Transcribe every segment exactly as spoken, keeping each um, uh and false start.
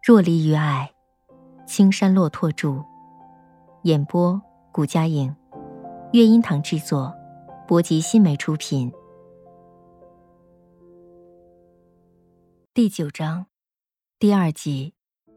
若离于爱，青山落拓著。演播：古佳颖，乐音堂制作，博吉新媒出品。第九章，第二集。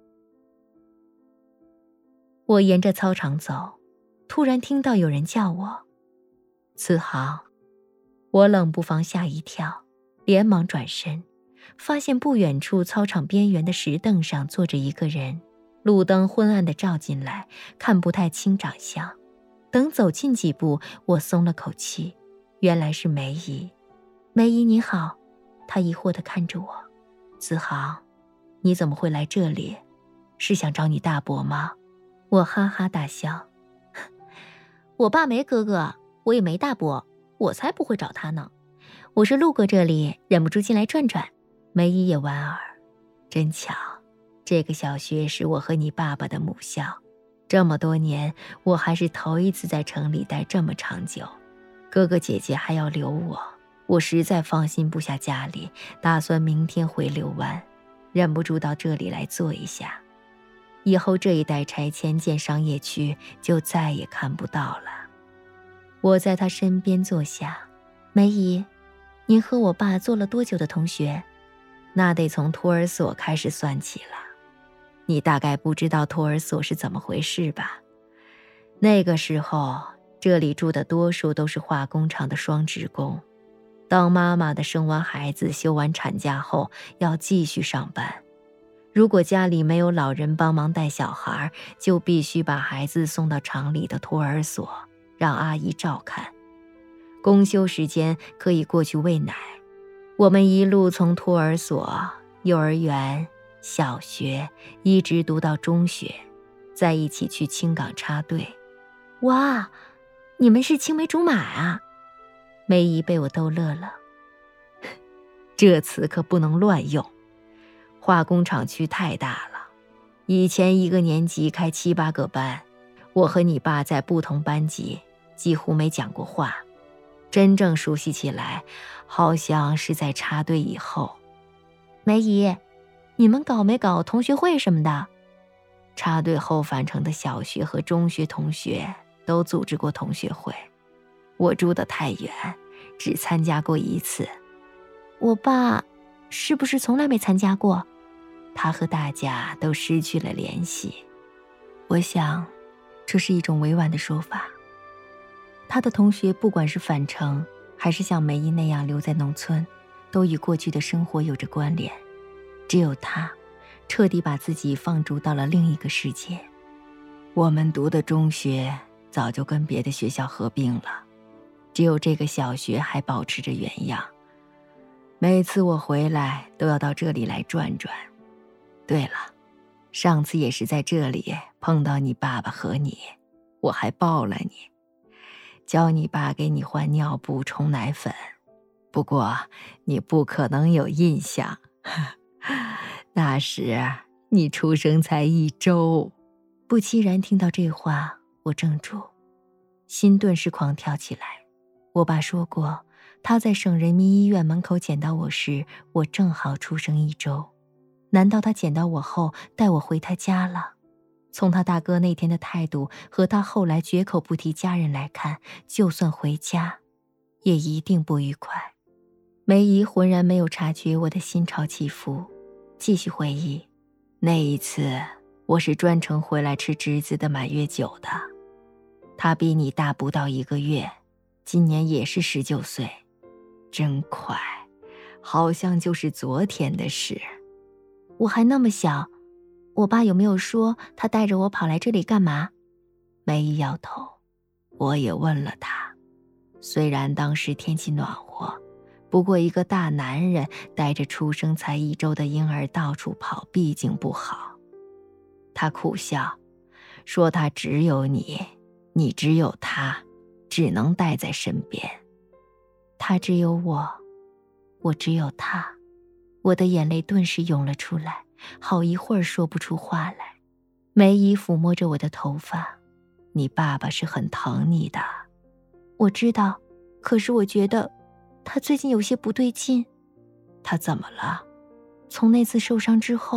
我沿着操场走，突然听到有人叫我子豪。我冷不防吓一跳，连忙转身，发现不远处操场边缘的石凳上坐着一个人，路灯昏暗地照进来，看不太清长相。等走近几步，我松了口气，原来是梅姨。梅姨你好。她疑惑地看着我。子豪，你怎么会来这里？是想找你大伯吗？我哈哈大笑。我爸没哥哥，我也没大伯，我才不会找他呢。我是路过这里，忍不住进来转转。梅姨也莞尔。真巧，这个小学是我和你爸爸的母校，这么多年我还是头一次在城里待这么长久。哥哥姐姐还要留我，我实在放心不下家里，打算明天回六湾，忍不住到这里来坐一下。以后这一带拆迁建商业区就再也看不到了。我在他身边坐下。梅姨，您和我爸做了多久的同学？那得从托儿所开始算起了。你大概不知道托儿所是怎么回事吧？那个时候，这里住的多数都是化工厂的双职工。当妈妈的生完孩子休完产假后，要继续上班。如果家里没有老人帮忙带小孩，就必须把孩子送到厂里的托儿所，让阿姨照看。公休时间可以过去喂奶。我们一路从托儿所、幼儿园、小学一直读到中学，再一起去青港插队。哇，你们是青梅竹马啊！梅姨被我逗乐了。这词可不能乱用，化工厂区太大了，以前一个年级开七八个班，我和你爸在不同班级，几乎没讲过话。真正熟悉起来，好像是在插队以后。梅姨，你们搞没搞同学会什么的？插队后返程的小学和中学同学都组织过同学会，我住得太远，只参加过一次。我爸是不是从来没参加过？他和大家都失去了联系。我想，这是一种委婉的说法。他的同学不管是返程，还是像梅姨那样留在农村，都与过去的生活有着关联。只有他，彻底把自己放逐到了另一个世界。我们读的中学早就跟别的学校合并了，只有这个小学还保持着原样。每次我回来都要到这里来转转。对了，上次也是在这里碰到你爸爸和你，我还抱了你，教你爸给你换尿布冲奶粉。不过你不可能有印象，那时你出生才一周。不期然听到这话，我怔住，心顿时狂跳起来。我爸说过，他在省人民医院门口捡到我时，我正好出生一周。难道他捡到我后带我回他家了？从他大哥那天的态度和他后来绝口不提家人来看，就算回家也一定不愉快。梅姨浑然没有察觉我的心潮起伏，继续回忆，那一次我是专程回来吃侄子的满月酒的。他比你大不到一个月，今年也是十九岁。真快，好像就是昨天的事。我还那么小，我爸有没有说他带着我跑来这里干嘛？梅姨摇头。我也问了他，虽然当时天气暖和，不过一个大男人带着出生才一周的婴儿到处跑，毕竟不好。他苦笑，说他只有你，你只有他，只能带在身边。他只有我，我只有他。我的眼泪顿时涌了出来，好一会儿说不出话来。梅姨抚摸着我的头发，你爸爸是很疼你的。我知道，可是我觉得他最近有些不对劲。他怎么了？从那次受伤之后，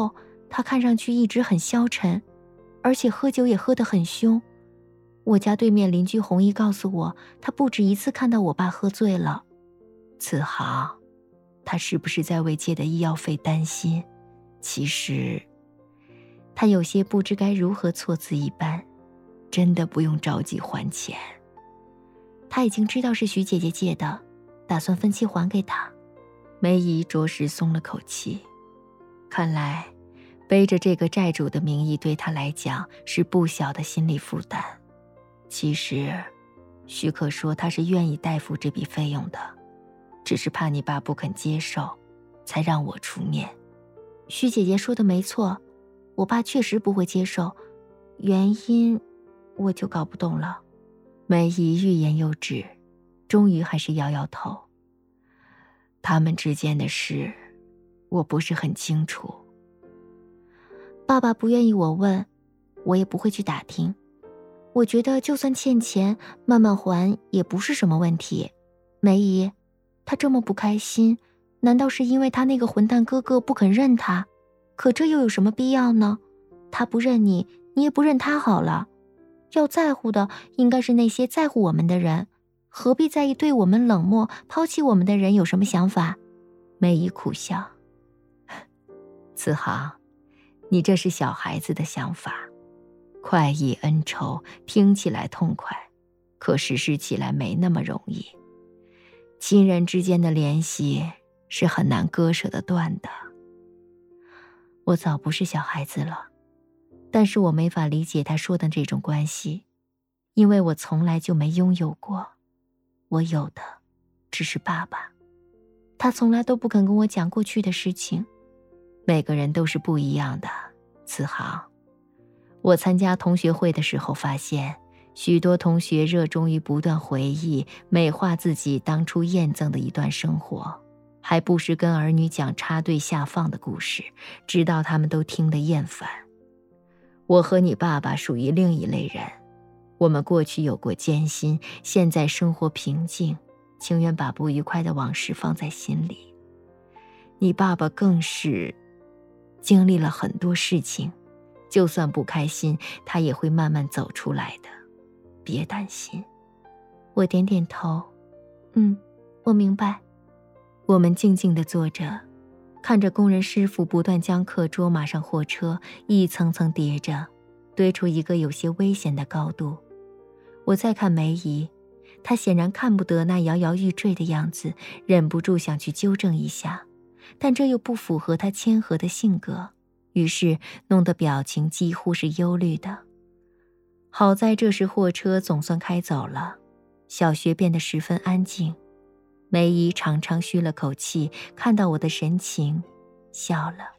他看上去一直很消沉，而且喝酒也喝得很凶。我家对面邻居红姨告诉我，他不止一次看到我爸喝醉了。子豪，他是不是在为借的医药费担心？其实，他有些不知该如何措辞一般，真的不用着急还钱。他已经知道是徐姐姐借的，打算分期还给他。梅姨着实松了口气，看来背着这个债主的名义对他来讲是不小的心理负担。其实许可说他是愿意代付这笔费用的，只是怕你爸不肯接受，才让我出面。徐姐姐说的没错，我爸确实不会接受，原因我就搞不懂了。梅姨欲言又止，终于还是摇摇头。他们之间的事我不是很清楚，爸爸不愿意我问，我也不会去打听。我觉得就算欠钱慢慢还也不是什么问题。梅姨，他这么不开心，难道是因为他那个混蛋哥哥不肯认他？可这又有什么必要呢？他不认你，你也不认他好了。要在乎的应该是那些在乎我们的人，何必在意对我们冷漠抛弃我们的人有什么想法？梅姨苦笑，子豪，你这是小孩子的想法，快意恩仇听起来痛快，可实施起来没那么容易。亲人之间的联系是很难割舍得断的。我早不是小孩子了，但是我没法理解他说的这种关系，因为我从来就没拥有过，我有的只是爸爸。他从来都不肯跟我讲过去的事情。每个人都是不一样的，子豪。我参加同学会的时候发现，许多同学热衷于不断回忆美化自己当初验赠的一段生活，还不时跟儿女讲插队下放的故事，直到他们都听得厌烦。我和你爸爸属于另一类人，我们过去有过艰辛，现在生活平静，情愿把不愉快的往事放在心里。你爸爸更是经历了很多事情，就算不开心，他也会慢慢走出来的，别担心。我点点头，嗯，我明白。我们静静地坐着，看着工人师傅不断将客桌码上货车，一层层叠着，堆出一个有些危险的高度。我再看梅姨，她显然看不得那摇摇欲坠的样子，忍不住想去纠正一下，但这又不符合她谦和的性格，于是弄得表情几乎是忧虑的。好在这时货车总算开走了，小学变得十分安静。梅姨长长吁了口气，看到我的神情，笑了。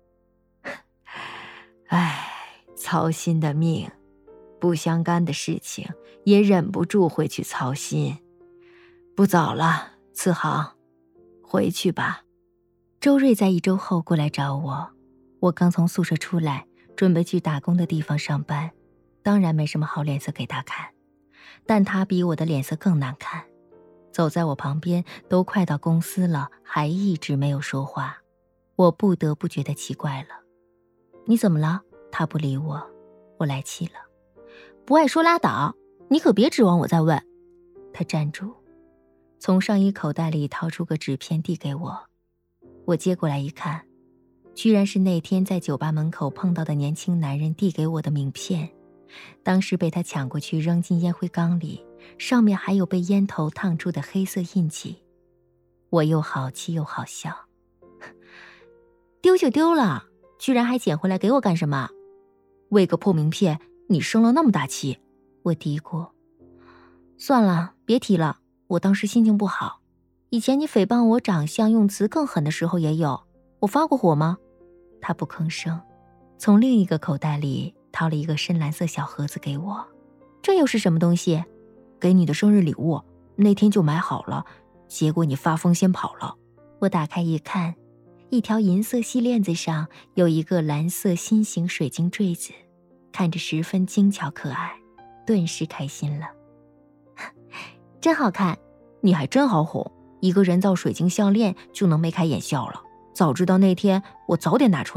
唉，操心的命，不相干的事情也忍不住会去操心。不早了，次航，回去吧。周瑞在一周后过来找我，我刚从宿舍出来，准备去打工的地方上班，当然没什么好脸色给他看，但他比我的脸色更难看。走在我旁边，都快到公司了，还一直没有说话，我不得不觉得奇怪了。你怎么了？他不理我，我来气了。不爱说拉倒，你可别指望我再问。他站住，从上衣口袋里掏出个纸片递给我，我接过来一看，居然是那天在酒吧门口碰到的年轻男人递给我的名片，当时被他抢过去扔进烟灰缸里，上面还有被烟头烫出的黑色印记。我又好气又好笑，丢就丢了，居然还捡回来给我干什么？为个破名片你生了那么大气？我嘀咕。算了，别提了，我当时心情不好。以前你诽谤我长相用词更狠的时候也有，我发过火吗？他不吭声，从另一个口袋里掏了一个深蓝色小盒子给我。这又是什么东西？给你的生日礼物，那天就买好了，结果你发疯先跑了。我打开一看，一条银色细链子上有一个蓝色心形水晶坠子，看着十分精巧可爱，顿时开心了。真好看，你还真好哄，一个人造水晶项链就能眉开眼笑了。早知道那天我早点拿出来。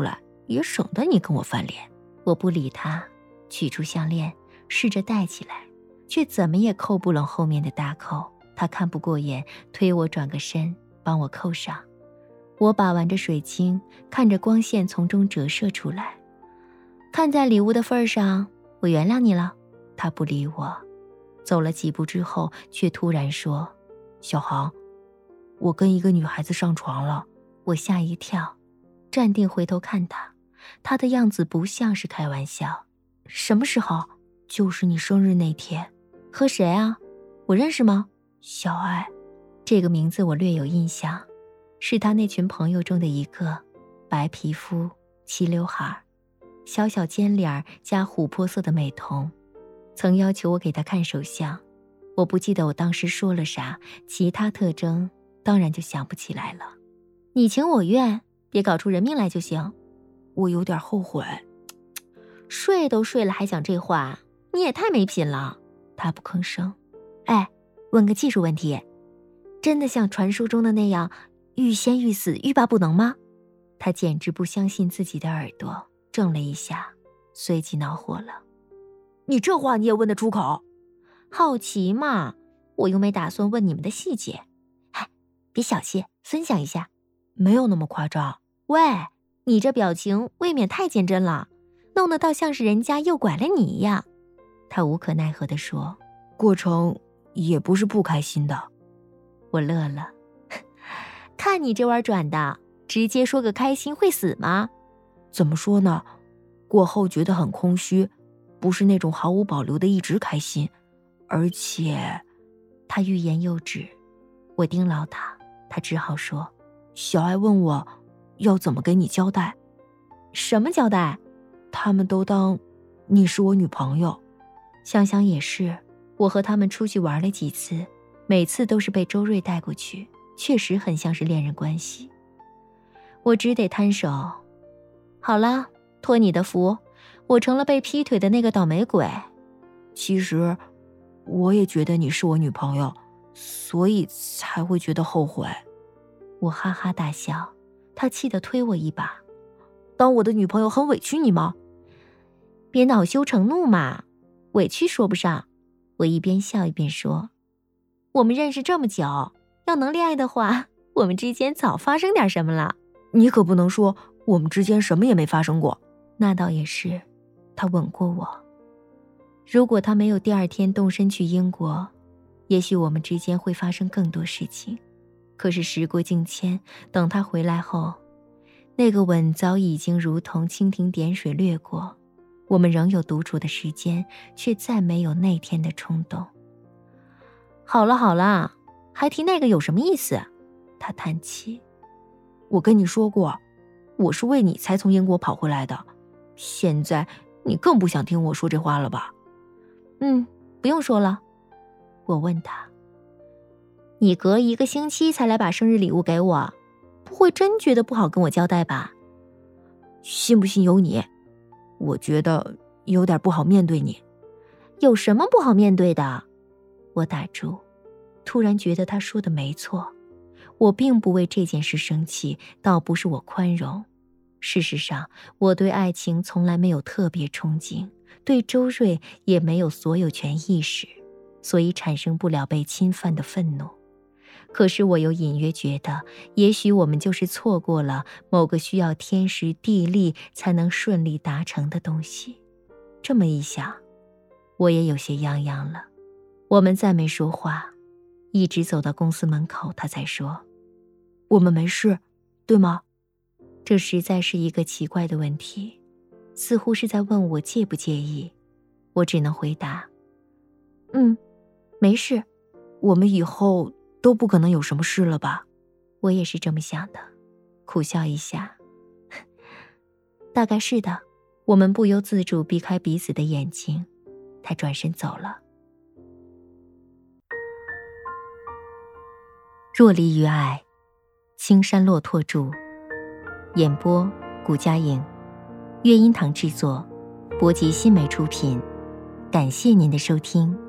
也省得你跟我翻脸。我不理他，取出项链，试着戴起来，却怎么也扣不拢后面的大扣。他看不过眼，推我转个身，帮我扣上。我把玩着水晶，看着光线从中折射出来。看在礼物的份上，我原谅你了。他不理我，走了几步之后，却突然说：小航，我跟一个女孩子上床了。我吓一跳，站定回头看他，他的样子不像是开玩笑。什么时候？就是你生日那天。和谁啊？我认识吗？小爱，这个名字我略有印象，是他那群朋友中的一个，白皮肤，齐刘海，小小尖脸加琥珀色的美瞳，曾要求我给他看手相。我不记得我当时说了啥，其他特征当然就想不起来了。你情我愿，别搞出人命来就行。我有点后悔。睡都睡了还讲这话，你也太没品了。他不吭声。哎，问个技术问题，真的像传说中的那样欲仙欲死欲罢不能吗？他简直不相信自己的耳朵，怔了一下，随即恼火了。你这话你也问得出口？好奇嘛，我又没打算问你们的细节。哎，别小气，分享一下。没有那么夸张。喂，你这表情未免太坚贞了，弄得倒像是人家诱拐了你一样。他无可奈何地说，过程也不是不开心的。我乐了，看你这弯转的，直接说个开心会死吗？怎么说呢，过后觉得很空虚，不是那种毫无保留的一直开心。而且他欲言又止，我盯牢他，他只好说，小爱问我要怎么给你交代。什么交代？他们都当你是我女朋友。想想也是，我和他们出去玩了几次，每次都是被周瑞带过去，确实很像是恋人关系。我只得摊手。好了，托你的福，我成了被劈腿的那个倒霉鬼。其实我也觉得你是我女朋友，所以才会觉得后悔。我哈哈大笑，他气得推我一把。当我的女朋友很委屈你吗？别恼羞成怒嘛，委屈说不上。我一边笑一边说，我们认识这么久，要能恋爱的话，我们之间早发生点什么了。你可不能说我们之间什么也没发生过。那倒也是，他吻过我。如果他没有第二天动身去英国，也许我们之间会发生更多事情。可是时过境迁，等他回来后，那个吻早已经如同蜻蜓点水掠过，我们仍有独处的时间，却再没有那天的冲动。好了好了，还提那个有什么意思？他叹气。我跟你说过，我是为你才从英国跑回来的，现在你更不想听我说这话了吧？嗯，不用说了。我问他，你隔一个星期才来把生日礼物给我，不会真觉得不好跟我交代吧？信不信由你，我觉得有点不好面对你。有什么不好面对的？我打住，突然觉得他说的没错。我并不为这件事生气，倒不是我宽容。事实上，我对爱情从来没有特别憧憬，对周瑞也没有所有权意识，所以产生不了被侵犯的愤怒。可是我又隐约觉得，也许我们就是错过了某个需要天时地利才能顺利达成的东西。这么一想，我也有些泱泱了。我们再没说话，一直走到公司门口，他才说，我们没事，对吗？这实在是一个奇怪的问题，似乎是在问我介不介意。我只能回答，嗯，没事。我们以后都不可能有什么事了吧？我也是这么想的，苦笑一下。大概是的。我们不由自主避开彼此的眼睛，他转身走了。若离于爱，青山落拓著，演播古佳颖，乐音堂制作，博吉新媒出品。感谢您的收听。